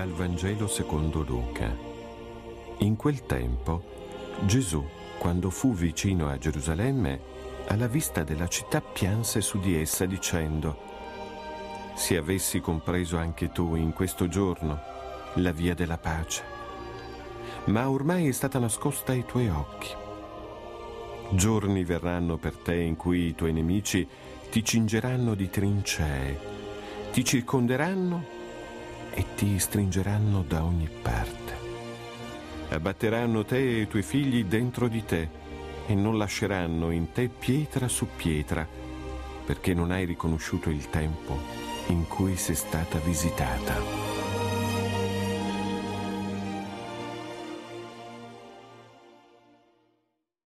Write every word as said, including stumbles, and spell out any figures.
Dal Vangelo secondo Luca. In quel tempo, Gesù, quando fu vicino a Gerusalemme, alla vista della città pianse su di essa dicendo: «Se avessi compreso anche tu in questo giorno la via della pace, ma ormai è stata nascosta ai tuoi occhi. Giorni verranno per te in cui i tuoi nemici ti cingeranno di trincee, ti circonderanno e ti stringeranno da ogni parte. Abbatteranno te e i tuoi figli dentro di te e non lasceranno in te pietra su pietra, perché non hai riconosciuto il tempo in cui sei stata visitata».